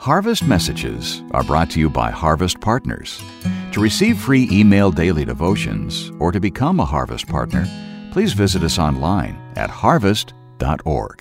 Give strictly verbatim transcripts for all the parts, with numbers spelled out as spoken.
Harvest Messages are brought to you by Harvest Partners. To receive free email daily devotions or to become a Harvest Partner, please visit us online at harvest dot org.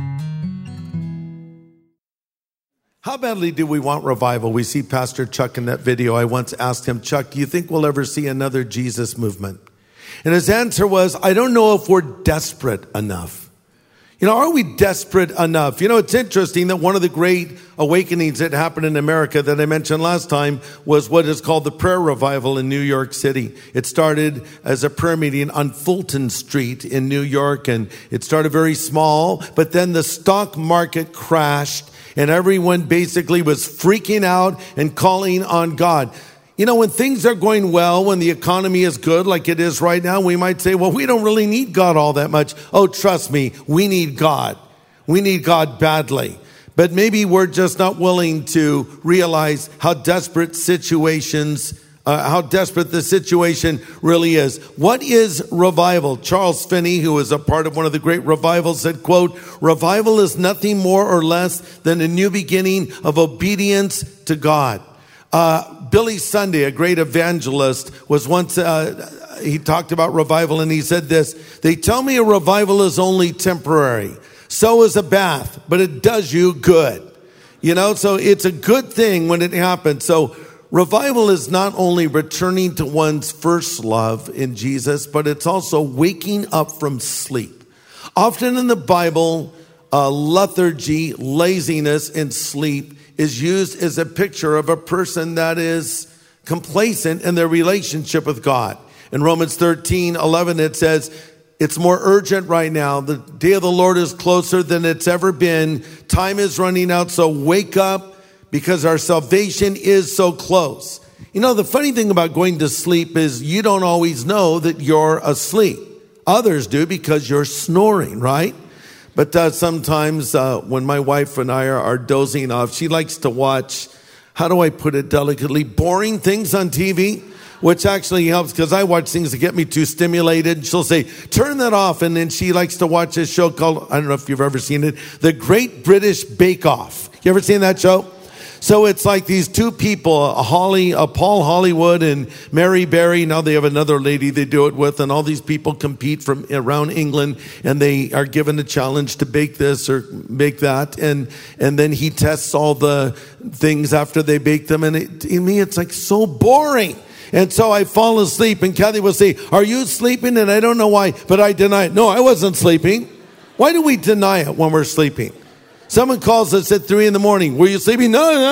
How badly do we want revival? We see Pastor Chuck in that video. I once asked him, Chuck, do you think we'll ever see another Jesus movement? And his answer was, I don't know if we're desperate enough. You know, are we desperate enough? You know, it's interesting that one of the great awakenings that happened in America that I mentioned last time was what is called the prayer revival in New York City. It started as a prayer meeting on Fulton Street in New York, and it started very small, but then the stock market crashed and everyone basically was freaking out and calling on God. You know, when things are going well, when the economy is good like it is right now, we might say, well, we don't really need God all that much. Oh, trust me, we need God. We need God badly. But maybe we're just not willing to realize how desperate situations, uh, how desperate the situation really is. What is revival? Charles Finney, who is a part of one of the great revivals, said, quote, revival is nothing more or less than a new beginning of obedience to God. Uh, Billy Sunday, a great evangelist, was once, uh, he talked about revival and he said this, they tell me a revival is only temporary. So is a bath, but it does you good. You know, so it's a good thing when it happens. So revival is not only returning to one's first love in Jesus, but it's also waking up from sleep. Often in the Bible, uh, lethargy, laziness, and sleep is used as a picture of a person that is complacent in their relationship with God. In Romans thirteen eleven, it says, it's more urgent right now. The day of the Lord is closer than it's ever been. Time is running out, so wake up because our salvation is so close. You know, the funny thing about going to sleep is you don't always know that you're asleep. Others do because you're snoring, right? But uh, sometimes uh, when my wife and I are, are dozing off, she likes to watch, how do I put it delicately, boring things on T V, which actually helps because I watch things that get me too stimulated. She'll say, turn that off. And then she likes to watch a show called, I don't know if you've ever seen it, The Great British Bake Off. You ever seen that show? So it's like these two people, a Holly, a Paul Hollywood and Mary Berry. Now they have another lady they do it with, and all these people compete from around England, and they are given a challenge to bake this or bake that, and and then he tests all the things after they bake them, and it, to me it's like so boring. And so I fall asleep, and Kathy will say, "Are you sleeping?" And I don't know why, but I deny it. No, I wasn't sleeping. Why do we deny it when we're sleeping? Someone calls us at three in the morning. Were you sleeping? No, no,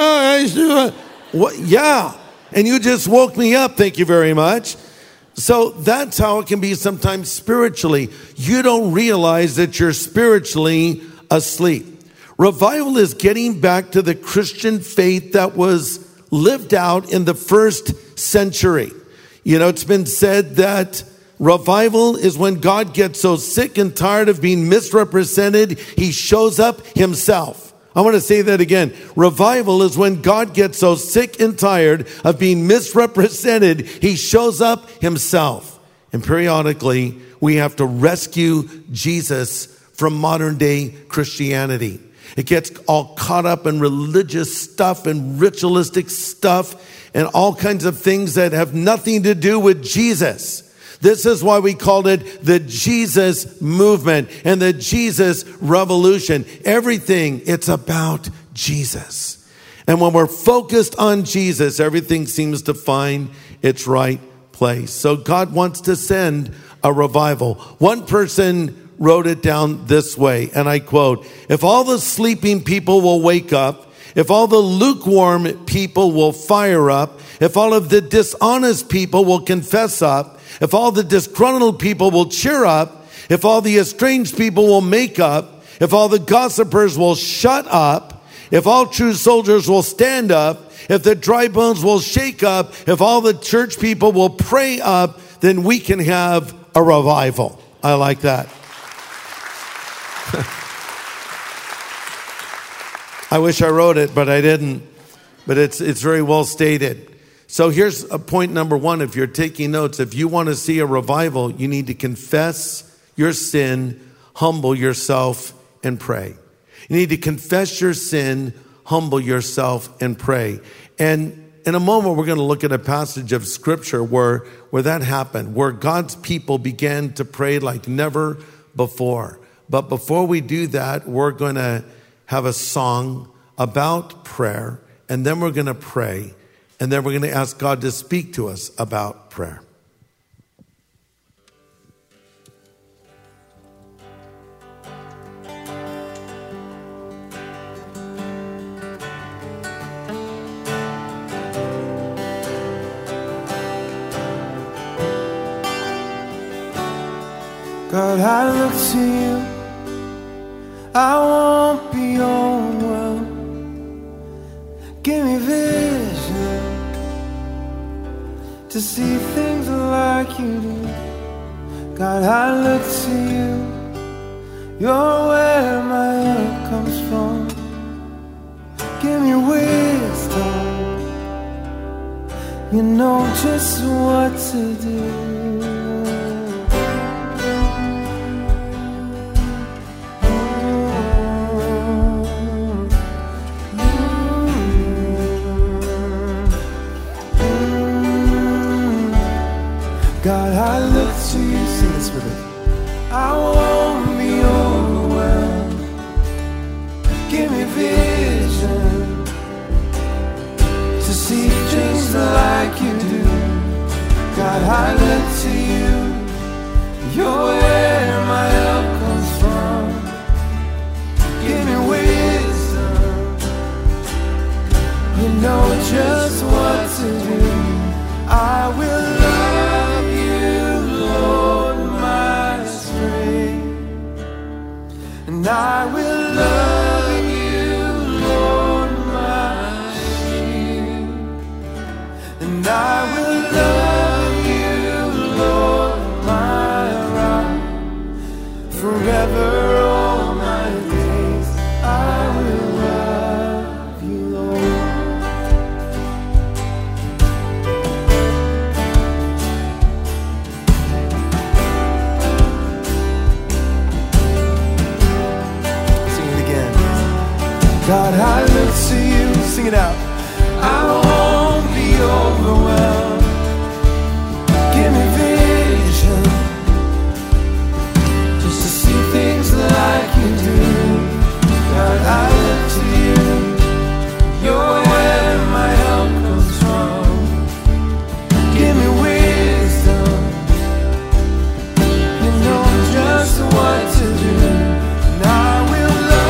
I what? Yeah. And you just woke me up. Thank you very much. So that's how it can be sometimes spiritually. You don't realize that you're spiritually asleep. Revival is getting back to the Christian faith that was lived out in the first century. You know, it's been said that revival is when God gets so sick and tired of being misrepresented, he shows up himself. I want to say that again. Revival is when God gets so sick and tired of being misrepresented, he shows up himself. And periodically, we have to rescue Jesus from modern day Christianity. It gets all caught up in religious stuff and ritualistic stuff and all kinds of things that have nothing to do with Jesus. This is why we called it the Jesus movement and the Jesus revolution. Everything, it's about Jesus. And when we're focused on Jesus, everything seems to find its right place. So God wants to send a revival. One person wrote it down this way, and I quote, if all the sleeping people will wake up, if all the lukewarm people will fire up, if all of the dishonest people will confess up, if all the disgruntled people will cheer up, if all the estranged people will make up, if all the gossipers will shut up, if all true soldiers will stand up, if the dry bones will shake up, if all the church people will pray up, then we can have a revival. I like that. I wish I wrote it, but I didn't. But it's it's very well stated. So here's a point number one. If you're taking notes, if you want to see a revival, you need to confess your sin, humble yourself, and pray. You need to confess your sin, humble yourself and pray. And in a moment, we're going to look at a passage of scripture where, where that happened, where God's people began to pray like never before. But before we do that, we're going to have a song about prayer, and then we're going to pray, and then we're going to ask God to speak to us about prayer. God, I look to you, I won't be overwhelmed. Give me vision to see things like you do. God, I look to you, you're where my help comes from. Give me wisdom, you know just what to do. God, I look to you, sing this with me. I won't be overwhelmed. Give me vision to see things like you do. God, I look to you, you're where my help comes from. Give me wisdom, you know just what to do. I will love you, Lord, my strength, and I will love you, Lord, my shield, and I will love you, Lord, my rock, forever all my days I will love you, Lord. God, I look to you, sing it out. I won't be overwhelmed. Give me vision just to see things like you do. God, I look to you, you're where my help comes from. Give me wisdom, you know just what to do. And I will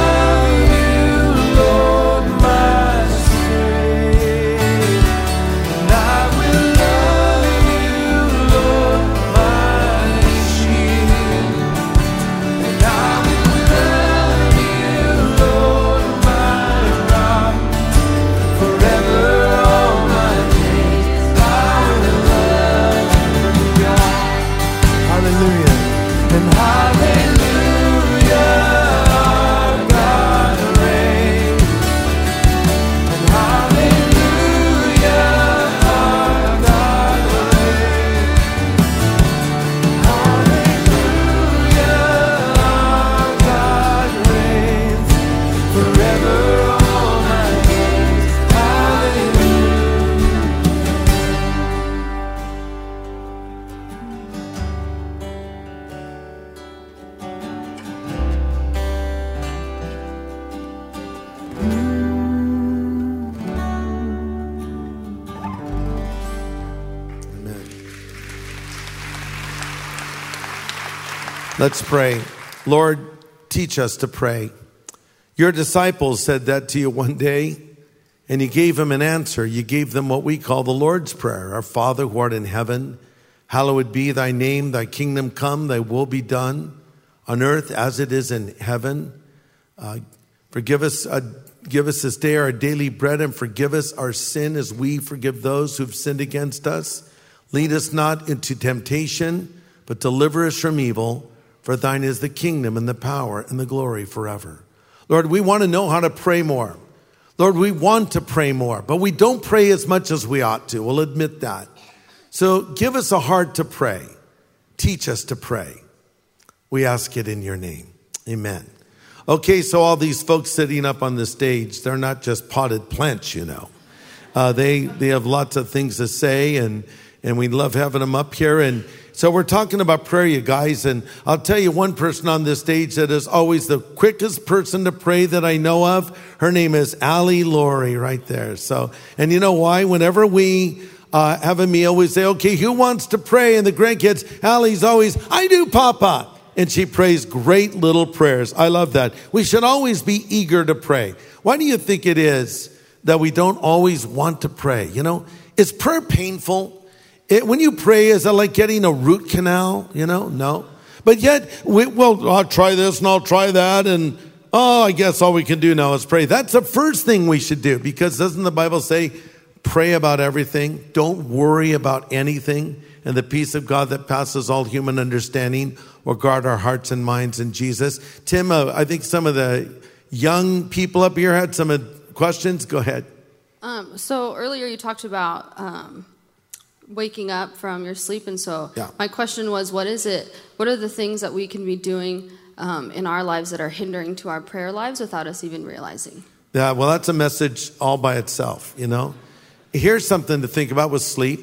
Let's pray. Lord, teach us to pray. Your disciples said that to you one day, and you gave them an answer. You gave them what we call the Lord's Prayer. Our Father who art in heaven, hallowed be thy name, thy kingdom come, thy will be done on earth as it is in heaven. Uh, forgive us, uh, give us this day our daily bread, and forgive us our sin as we forgive those who've sinned against us. Lead us not into temptation, but deliver us from evil. For thine is the kingdom and the power and the glory forever. Lord, we want to know how to pray more. Lord, we want to pray more, but we don't pray as much as we ought to. We'll admit that. So give us a heart to pray. Teach us to pray. We ask it in your name. Amen. Okay, so all these folks sitting up on the stage, they're not just potted plants, you know. Uh, they they have lots of things to say, and, and we love having them up here. And so we're talking about prayer, you guys. And I'll tell you one person on this stage that is always the quickest person to pray that I know of. Her name is Allie Laurie right there. So, and you know why? Whenever we uh, have a meal, we say, okay, who wants to pray? And the grandkids, Allie's always, I do, Papa. And she prays great little prayers. I love that. We should always be eager to pray. Why do you think it is that we don't always want to pray? You know, is prayer painful? It, when you pray, is it like getting a root canal? You know, no. But yet, we, well, I'll try this and I'll try that. And, oh, I guess all we can do now is pray. That's the first thing we should do, because doesn't the Bible say, pray about everything? Don't worry about anything. And the peace of God that passes all human understanding will guard our hearts and minds in Jesus. Tim, uh, I think some of the young people up here had some uh, questions. Go ahead. Um, so earlier you talked about um, waking up from your sleep. And so yeah. my question was, what is it? What are the things that we can be doing um, in our lives that are hindering to our prayer lives without us even realizing? Yeah, well, that's a message all by itself, you know. Here's something to think about with sleep.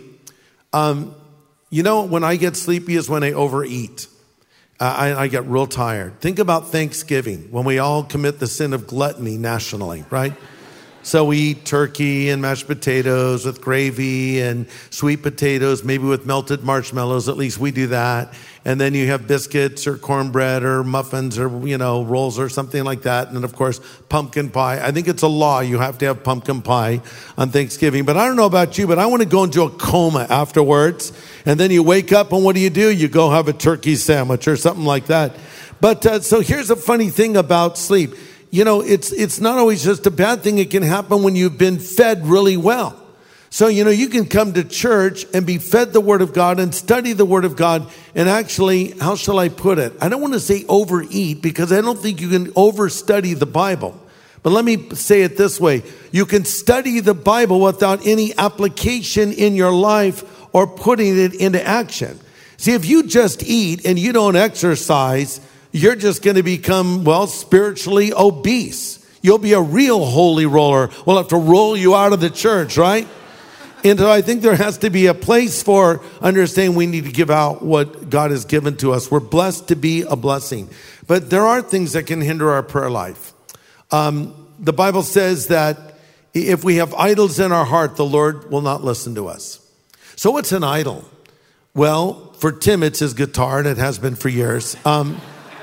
Um, you know, when I get sleepy is when I overeat. Uh, I, I get real tired. Think about Thanksgiving, when we all commit the sin of gluttony nationally, right? So we eat turkey and mashed potatoes with gravy and sweet potatoes, maybe with melted marshmallows. At least we do that. And then you have biscuits or cornbread or muffins or, you know, rolls or something like that. And then, of course, pumpkin pie. I think it's a law. You have to have pumpkin pie on Thanksgiving. But I don't know about you, but I want to go into a coma afterwards. And then you wake up and what do you do? You go have a turkey sandwich or something like that. But uh, so here's a funny thing about sleep. You know, it's it's not always just a bad thing. It can happen when you've been fed really well. So, you know, you can come to church and be fed the Word of God and study the Word of God and actually, how shall I put it? I don't want to say overeat, because I don't think you can overstudy the Bible. But let me say it this way. You can study the Bible without any application in your life or putting it into action. See, if you just eat and you don't exercise, you're just going to become, well, spiritually obese. You'll be a real holy roller. We'll have to roll you out of the church, right? And so I think there has to be a place for understanding we need to give out what God has given to us. We're blessed to be a blessing. But there are things that can hinder our prayer life. Um, the Bible says that if we have idols in our heart, the Lord will not listen to us. So what's an idol? Well, for Tim, it's his guitar, and it has been for years. Um,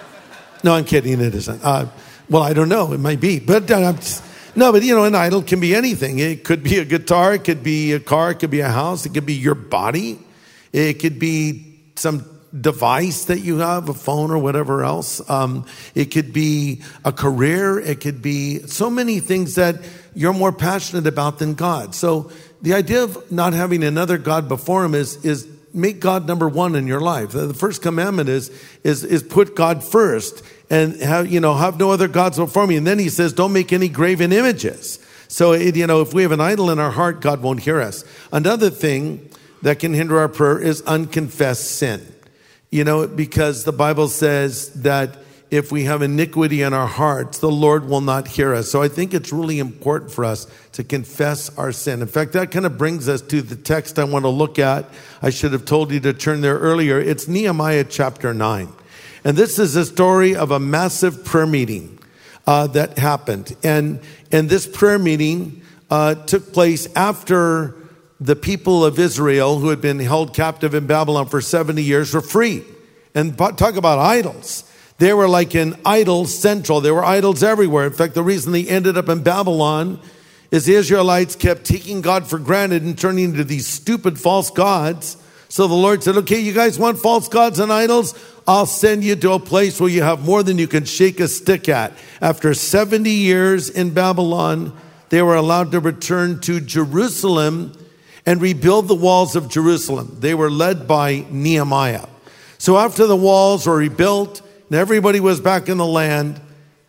no, I'm kidding. It isn't. Uh, well, I don't know. It might be. But uh, I'm just, no, but you know, an idol can be anything. It could be a guitar. It could be a car. It could be a house. It could be your body. It could be some device that you have, a phone or whatever else. Um, it could be a career. It could be so many things that you're more passionate about than God. So the idea of not having another God before him is, is make God number one in your life. The first commandment is, is, is put God first and have, you know, have no other gods before me. And then he says, don't make any graven images. So, it, you know, if we have an idol in our heart, God won't hear us. Another thing that can hinder our prayer is unconfessed sin. You know, because the Bible says that if we have iniquity in our hearts, the Lord will not hear us. So I think it's really important for us to confess our sin. In fact, that kind of brings us to the text I want to look at. I should have told you to turn there earlier. It's Nehemiah chapter nine. And this is a story of a massive prayer meeting uh, that happened. And, and this prayer meeting uh, took place after the people of Israel, who had been held captive in Babylon for seventy years, were free. And talk about idols. They were like an idol central. There were idols everywhere. In fact, the reason they ended up in Babylon is the Israelites kept taking God for granted and turning into these stupid false gods. So the Lord said, okay, you guys want false gods and idols? I'll send you to a place where you have more than you can shake a stick at. After seventy years in Babylon, they were allowed to return to Jerusalem and rebuild the walls of Jerusalem. They were led by Nehemiah. So after the walls were rebuilt and everybody was back in the land,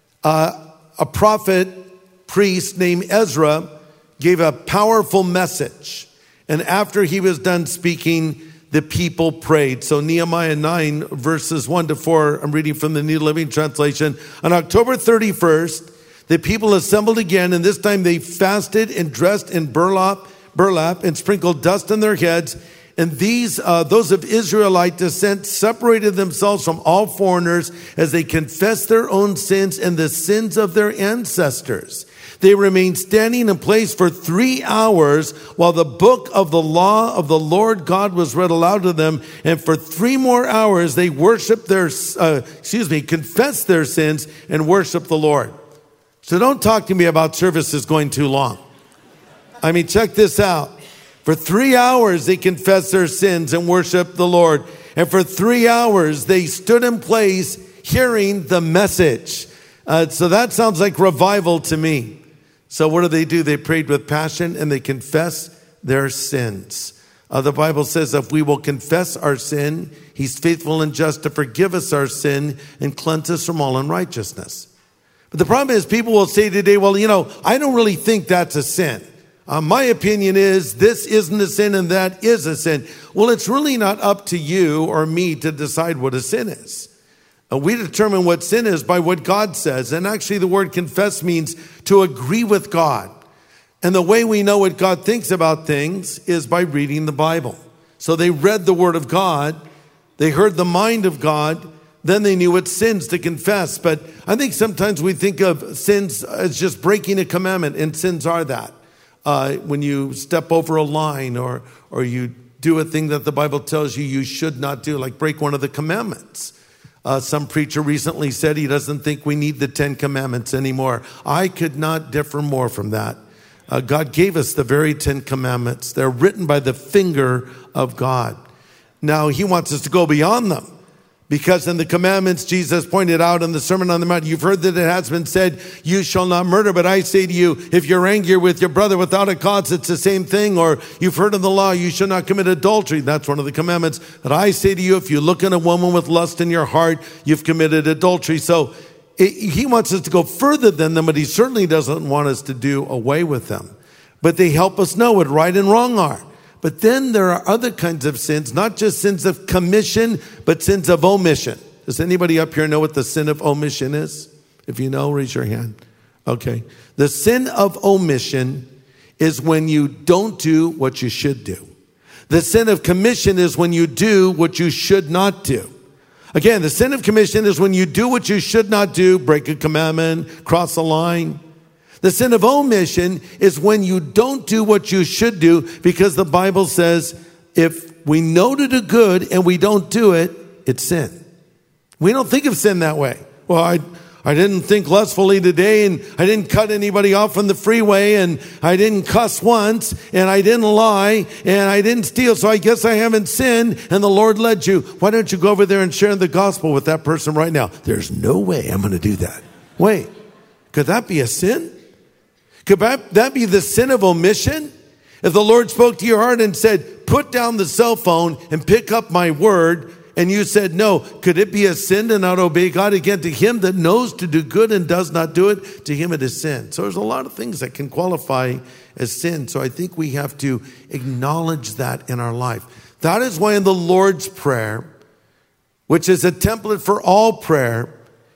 uh, a prophet, priest named Ezra gave a powerful message. And after he was done speaking, the people prayed. So Nehemiah nine, verses one to four, I'm reading from the New Living Translation. On October thirty-first, the people assembled again, and this time they fasted and dressed in burlap, burlap and sprinkled dust on their heads. And these, uh, those of Israelite descent separated themselves from all foreigners as they confessed their own sins and the sins of their ancestors. They remained standing in place for three hours while the book of the law of the Lord God was read aloud to them. And for three more hours, they worshiped their, uh, excuse me, confessed their sins and worshiped the Lord. So don't talk to me about services going too long. I mean, check this out. For three hours, they confessed their sins and worshiped the Lord. And for three hours, they stood in place hearing the message. Uh, so that sounds like revival to me. So what do they do? They prayed with passion and they confessed their sins. Uh, the Bible says if we will confess our sin, he's faithful and just to forgive us our sin and cleanse us from all unrighteousness. But the problem is people will say today, well, you know, I don't really think that's a sin. Uh, my opinion is this isn't a sin and that is a sin. Well, it's really not up to you or me to decide what a sin is. Uh, we determine what sin is by what God says. And actually the word confess means to agree with God. And the way we know what God thinks about things is by reading the Bible. So they read the word of God. They heard the mind of God. Then they knew what sins to confess. But I think sometimes we think of sins as just breaking a commandment, and sins are that. Uh, when you step over a line or or you do a thing that the Bible tells you you should not do, like break one of the commandments. Uh, some preacher recently said he doesn't think we need the Ten Commandments anymore. I could not differ more from that. Uh, God gave us the very Ten Commandments. They're written by the finger of God. Now, he wants us to go beyond them. Because in the commandments, Jesus pointed out in the Sermon on the Mount, you've heard that it has been said, you shall not murder. But I say to you, if you're angry with your brother without a cause, it's the same thing. Or you've heard in the law, you shall not commit adultery. That's one of the commandments. But I say to you, if you look at a woman with lust in your heart, you've committed adultery. So it, he wants us to go further than them, but he certainly doesn't want us to do away with them. But they help us know what right and wrong are. But then there are other kinds of sins, not just sins of commission, but sins of omission. Does anybody up here know what the sin of omission is? If you know, raise your hand. Okay. The sin of omission is when you don't do what you should do. The sin of commission is when you do what you should not do. Again, the sin of commission is when you do what you should not do, break a commandment, cross a line. The sin of omission is when you don't do what you should do, because the Bible says if we know to do good and we don't do it, it's sin. We don't think of sin that way. Well, I I didn't think lustfully today, and I didn't cut anybody off on the freeway, and I didn't cuss once, and I didn't lie, and I didn't steal, so I guess I haven't sinned, and the Lord led you. Why don't you go over there and share the gospel with that person right now? There's no way I'm going to do that. Wait, could that be a sin? Could that be the sin of omission? If the Lord spoke to your heart and said, put down the cell phone and pick up my word, and you said no, could it be a sin to not obey God? Again, to him that knows to do good and does not do it, to him it is sin. So there's a lot of things that can qualify as sin. So I think we have to acknowledge that in our life. That is why in the Lord's Prayer, which is a template for all prayer,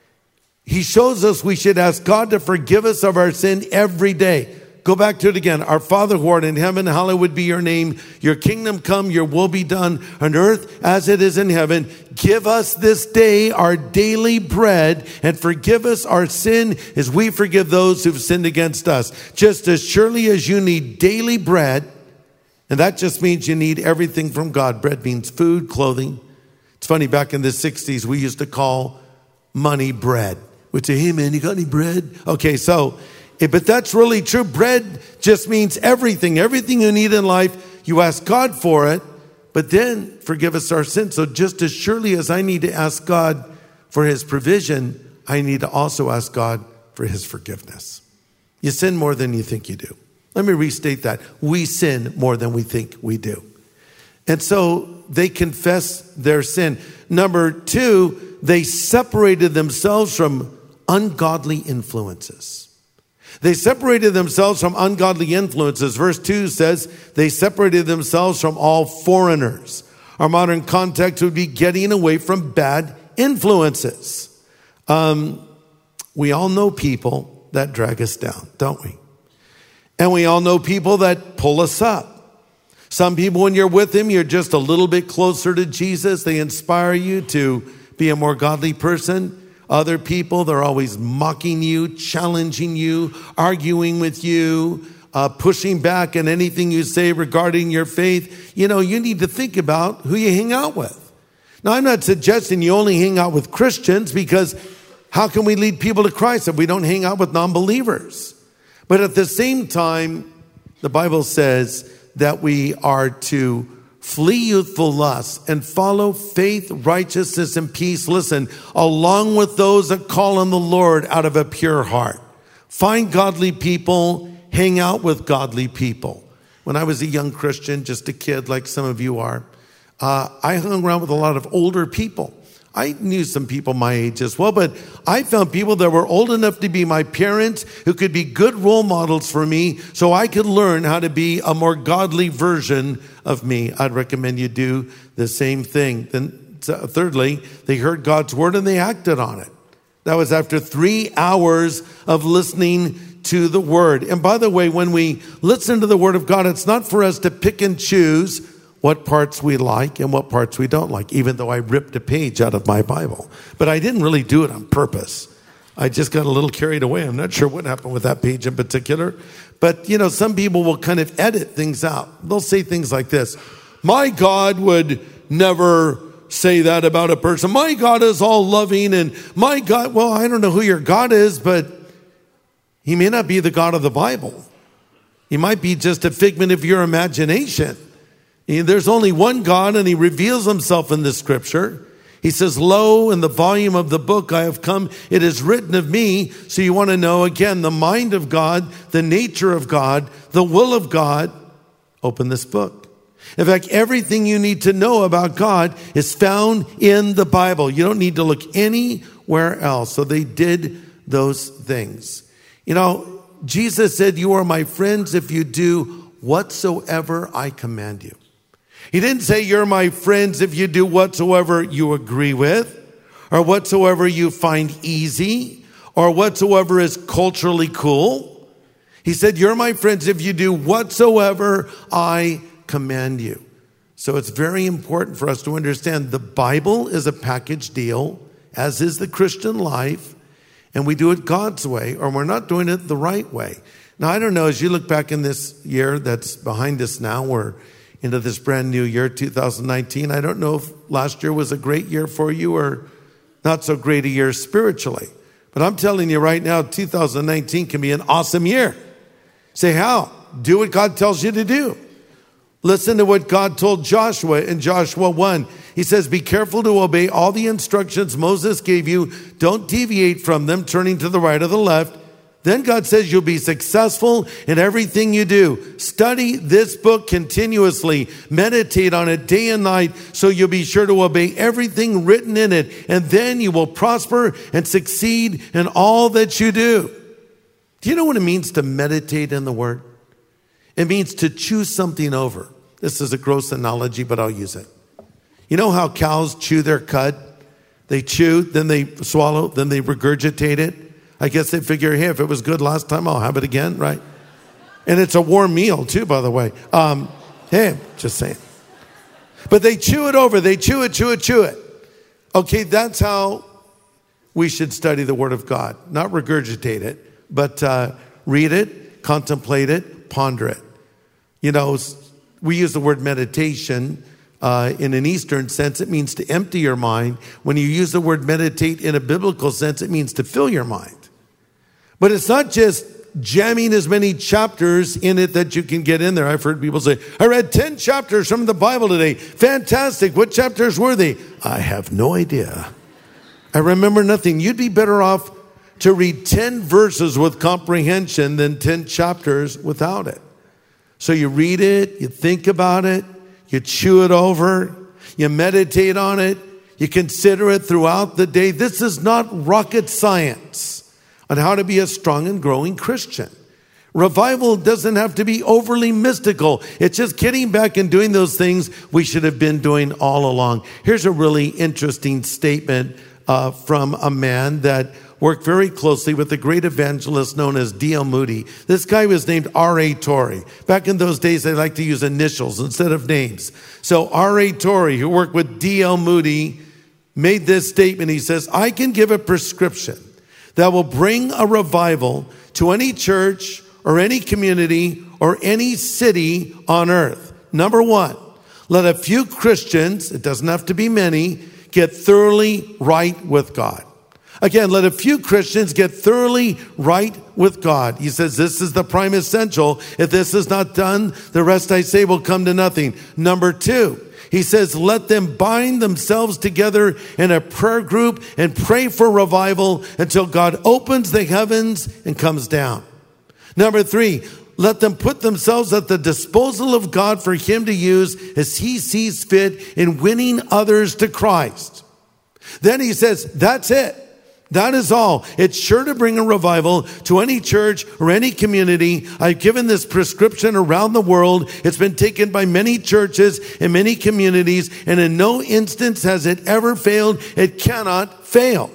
he shows us we should ask God to forgive us of our sin every day. Go back to it again. Our Father who art in heaven, hallowed be your name. Your kingdom come, your will be done on earth as it is in heaven. Give us this day our daily bread, and forgive us our sin as we forgive those who've sinned against us. Just as surely as you need daily bread, and that just means you need everything from God. Bread means food, clothing. It's funny, back in the sixties, we used to call money bread. We'd say, hey man, you got any bread? Okay, so, but that's really true. Bread just means everything. Everything you need in life, you ask God for it, but then forgive us our sins. So just as surely as I need to ask God for his provision, I need to also ask God for his forgiveness. You sin more than you think you do. Let me restate that. We sin more than we think we do. And so they confess their sin. Number two, they separated themselves from ungodly influences. They separated themselves from ungodly influences. Verse two says they separated themselves from all foreigners. our modern context would be getting away from bad influences. Um, we all know people that drag us down, don't we? And we all know people that pull us up. Some people, when you're with them, you're just a little bit closer to Jesus. They inspire you to be a more godly person. Other people, they're always mocking you, challenging you, arguing with you, uh, pushing back on anything you say regarding your faith. You know, you need to think about who you hang out with. Now, I'm not suggesting you only hang out with Christians, because how can we lead people to Christ if we don't hang out with non-believers? But at the same time, the Bible says that we are to flee youthful lusts and follow faith, righteousness, and peace. Listen, along with those that call on the Lord out of a pure heart. Find godly people, hang out with godly people. When I was a young Christian, just a kid like some of you are, uh, I hung around with a lot of older people. I knew some people my age as well, but I found people that were old enough to be my parents, who could be good role models for me, so I could learn how to be a more godly version of me. I'd recommend you do the same thing. Then, thirdly, they heard God's word and they acted on it. That was after three hours of listening to the word. And by the way, when we listen to the word of God, it's not for us to pick and choose what parts we like and what parts we don't like, even though I ripped a page out of my Bible. But I didn't really do it on purpose. I just got a little carried away. I'm not sure what happened with that page in particular. But, you know, some people will kind of edit things out. They'll say things like this: my God would never say that about a person. My God is all loving, and my God, well, I don't know who your God is, but he may not be the God of the Bible. He might be just a figment of your imagination. There's only one God, and he reveals himself in the scripture. He says, lo, in the volume of the book I have come, it is written of me. So you want to know, again, the mind of God, the nature of God, the will of God. Open this book. In fact, everything you need to know about God is found in the Bible. You don't need to look anywhere else. So they did those things. You know, Jesus said, you are my friends if you do whatsoever I command you. He didn't say you're my friends if you do whatsoever you agree with, or whatsoever you find easy, or whatsoever is culturally cool. He said, you're my friends if you do whatsoever I command you. So it's very important for us to understand the Bible is a package deal, as is the Christian life, and we do it God's way, or we're not doing it the right way. Now, I don't know, as you look back in this year that's behind us now, we're into this brand new year, two thousand nineteen. I don't know if last year was a great year for you or not so great a year spiritually. But I'm telling you right now, two thousand nineteen can be an awesome year. Say how? Do what God tells you to do. Listen to what God told Joshua in Joshua one. He says, be careful to obey all the instructions Moses gave you. Don't deviate from them, turning to the right or the left. Then God says you'll be successful in everything you do. Study this book continuously. Meditate on it day and night so you'll be sure to obey everything written in it. And then you will prosper and succeed in all that you do. Do you know what it means to meditate in the Word? It means to chew something over. This is a gross analogy, but I'll use it. You know how cows chew their cud? They chew, then they swallow, then they regurgitate it. I guess they figure, hey, if it was good last time, I'll have it again, right? And it's a warm meal too, by the way. Um, hey, just saying. But they chew it over. They chew it, chew it, chew it. Okay, that's how we should study the Word of God. Not regurgitate it, but uh, read it, contemplate it, ponder it. You know, we use the word meditation uh, in an Eastern sense. It means to empty your mind. When you use the word meditate in a biblical sense, it means to fill your mind. But it's not just jamming as many chapters in it that you can get in there. I've heard people say, I read ten chapters from the Bible today. Fantastic. What chapters were they? I have no idea. I remember nothing. You'd be better off to read ten verses with comprehension than ten chapters without it. So you read it, you think about it, you chew it over, you meditate on it, you consider it throughout the day. This is not rocket science on how to be a strong and growing Christian. Revival doesn't have to be overly mystical. It's just getting back and doing those things we should have been doing all along. Here's a really interesting statement uh, from a man that worked very closely with the great evangelist known as D L Moody. This guy was named R A Torrey. Back in those days, they liked to use initials instead of names. So R A Torrey, who worked with D L Moody, made this statement. He says, I can give a prescription that will bring a revival to any church or any community or any city on earth. Number one, let a few Christians, it doesn't have to be many, get thoroughly right with God. Again, let a few Christians get thoroughly right with God. He says this is the prime essential. If this is not done, the rest I say will come to nothing. Number two, he says, let them bind themselves together in a prayer group and pray for revival until God opens the heavens and comes down. Number three, let them put themselves at the disposal of God for him to use as he sees fit in winning others to Christ. Then he says, that's it. That is all. It's sure to bring a revival to any church or any community. I've given this prescription around the world. It's been taken by many churches and many communities, and in no instance has it ever failed. It cannot fail.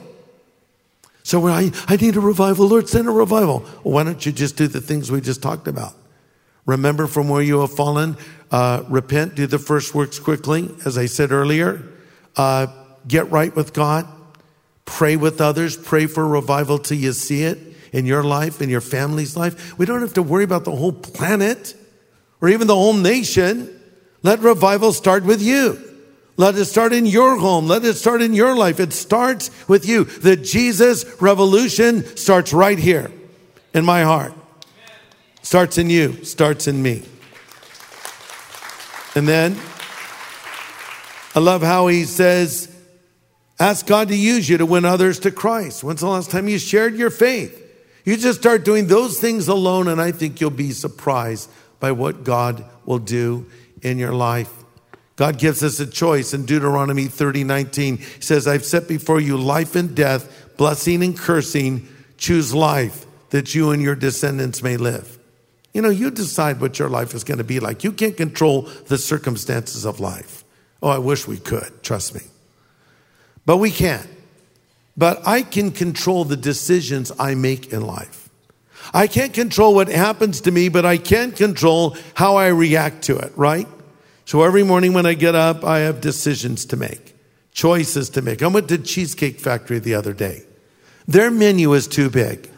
So I, I need a revival. Lord, send a revival. Well, why don't you just do the things we just talked about? Remember from where you have fallen. Uh, repent, do the first works quickly, as I said earlier. Uh, get right with God. Pray with others. Pray for revival till you see it in your life, in your family's life. We don't have to worry about the whole planet or even the whole nation. Let revival start with you. Let it start in your home. Let it start in your life. It starts with you. The Jesus revolution starts right here in my heart. Starts in you. Starts in me. And then I love how he says, ask God to use you to win others to Christ. When's the last time you shared your faith? You just start doing those things alone, and I think you'll be surprised by what God will do in your life. God gives us a choice in Deuteronomy thirty nineteen. He says, I've set before you life and death, blessing and cursing. Choose life that you and your descendants may live. You know, you decide what your life is going to be like. You can't control the circumstances of life. Oh, I wish we could, trust me. But we can't. But I can control the decisions I make in life. I can't control what happens to me, but I can control how I react to it, right? So every morning when I get up, I have decisions to make, choices to make. I went to Cheesecake Factory the other day. Their menu is too big.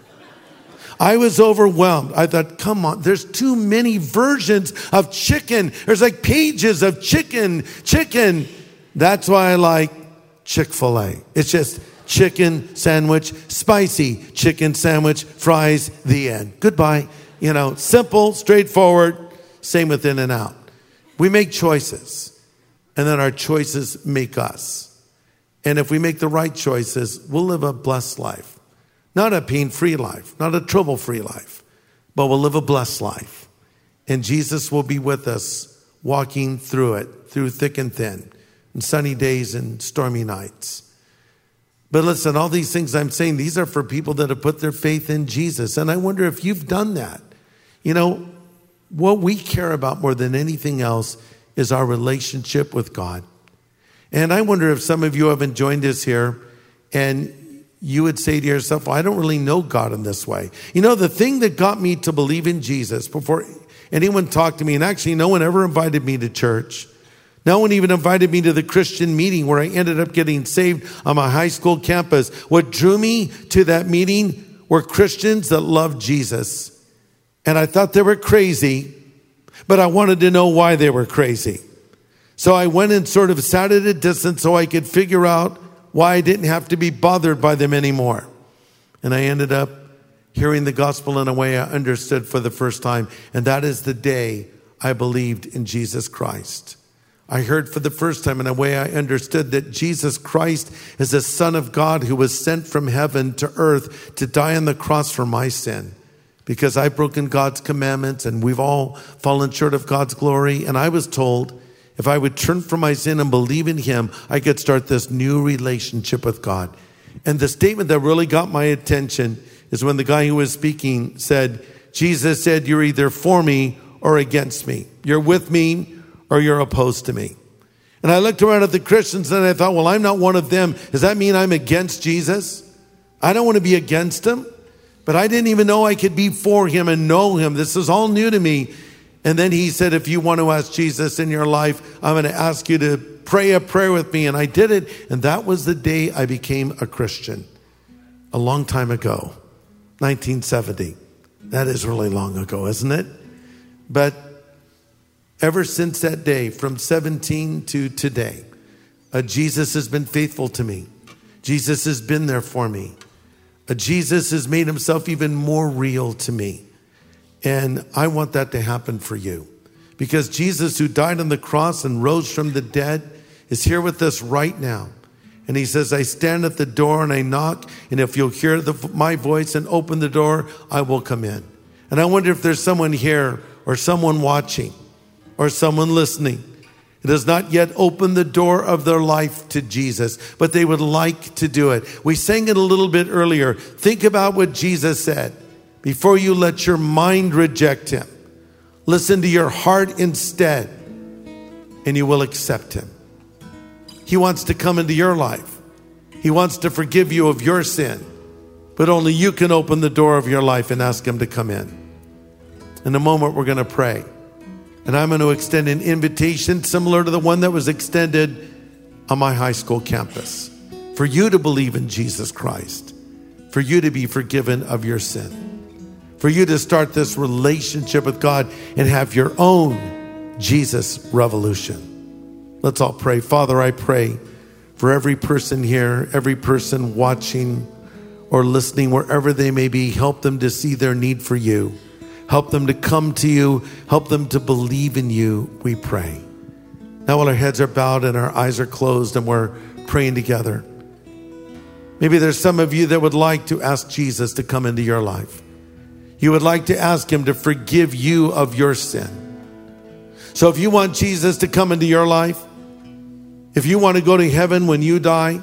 I was overwhelmed. I thought, come on, there's too many versions of chicken. There's like pages of chicken, chicken. That's why I like Chick-fil-A. It's just chicken sandwich, spicy chicken sandwich, fries, the end. Goodbye. You know, simple, straightforward, same with In-N-Out. We make choices, and then our choices make us. And if we make the right choices, we'll live a blessed life. Not a pain-free life, not a trouble-free life, but we'll live a blessed life. And Jesus will be with us, walking through it, through thick and thin, and sunny days and stormy nights. But listen, all these things I'm saying, these are for people that have put their faith in Jesus. And I wonder if you've done that. You know, what we care about more than anything else is our relationship with God. And I wonder if some of you haven't joined us here and you would say to yourself, well, I don't really know God in this way. You know, the thing that got me to believe in Jesus before anyone talked to me, and actually no one ever invited me to church. No one even invited me to the Christian meeting where I ended up getting saved on my high school campus. What drew me to that meeting were Christians that loved Jesus. And I thought they were crazy, but I wanted to know why they were crazy. So I went and sort of sat at a distance so I could figure out why I didn't have to be bothered by them anymore. And I ended up hearing the gospel in a way I understood for the first time. And that is the day I believed in Jesus Christ. I heard for the first time in a way I understood that Jesus Christ is the Son of God who was sent from heaven to earth to die on the cross for my sin. Because I've broken God's commandments and we've all fallen short of God's glory. And I was told if I would turn from my sin and believe in him, I could start this new relationship with God. And the statement that really got my attention is when the guy who was speaking said, Jesus said, you're either for me or against me. You're with me or you're opposed to me. And I looked around at the Christians and I thought, well, I'm not one of them. Does that mean I'm against Jesus? I don't want to be against him. But I didn't even know I could be for him and know him. This is all new to me. And then he said, if you want to ask Jesus in your life, I'm going to ask you to pray a prayer with me. And I did it. And that was the day I became a Christian. A long time ago, nineteen seventy. That is really long ago, isn't it? But ever since that day, from seventeen to today, uh, Jesus has been faithful to me. Jesus has been there for me. Uh, Jesus has made himself even more real to me. And I want that to happen for you. Because Jesus, who died on the cross and rose from the dead, is here with us right now. And he says, I stand at the door and I knock, and if you'll hear the, my voice and open the door, I will come in. And I wonder if there's someone here or someone watching or someone listening that has not yet opened the door of their life to Jesus, but they would like to do it. We sang it a little bit earlier. Think about what Jesus said. Before you let your mind reject him, listen to your heart instead, and you will accept him. He wants to come into your life. He wants to forgive you of your sin, but only you can open the door of your life and ask him to come in. In a moment, we're going to pray. And I'm going to extend an invitation similar to the one that was extended on my high school campus. For you to believe in Jesus Christ. For you to be forgiven of your sin. For you to start this relationship with God and have your own Jesus revolution. Let's all pray. Father, I pray for every person here, every person watching or listening, wherever they may be. Help them to see their need for you. Help them to come to you. Help them to believe in you, we pray. Now while our heads are bowed and our eyes are closed and we're praying together, maybe there's some of you that would like to ask Jesus to come into your life. You would like to ask him to forgive you of your sin. So if you want Jesus to come into your life, if you want to go to heaven when you die,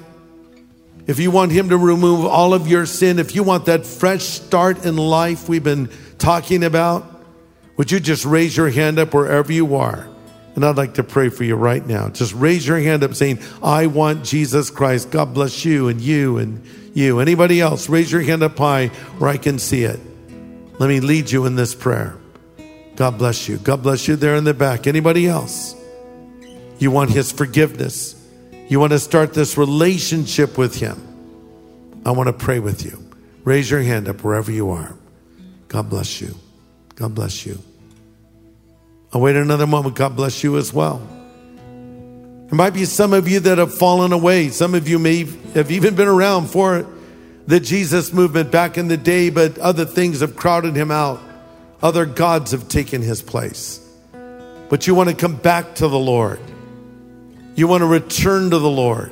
if you want him to remove all of your sin, if you want that fresh start in life we've been talking about, would you just raise your hand up wherever you are? And I'd like to pray for you right now. Just raise your hand up saying, I want Jesus Christ. God bless you and you and you. Anybody else? Raise your hand up high where I can see it. Let me lead you in this prayer. God bless you. God bless you there in the back. Anybody else? You want his forgiveness. You want to start this relationship with him. I want to pray with you. Raise your hand up wherever you are. God bless you. God bless you. I'll wait another moment. God bless you as well. There might be some of you that have fallen away. Some of you may have even been around for the Jesus movement back in the day, but other things have crowded him out. Other gods have taken his place. But you want to come back to the Lord. You want to return to the Lord.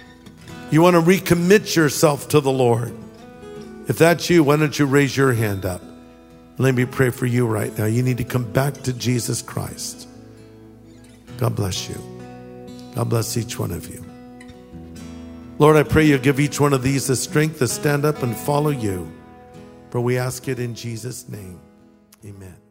You want to recommit yourself to the Lord. If that's you, why don't you raise your hand up? Let me pray for you right now. You need to come back to Jesus Christ. God bless you. God bless each one of you. Lord, I pray you give each one of these the strength to stand up and follow you. For we ask it in Jesus' name. Amen.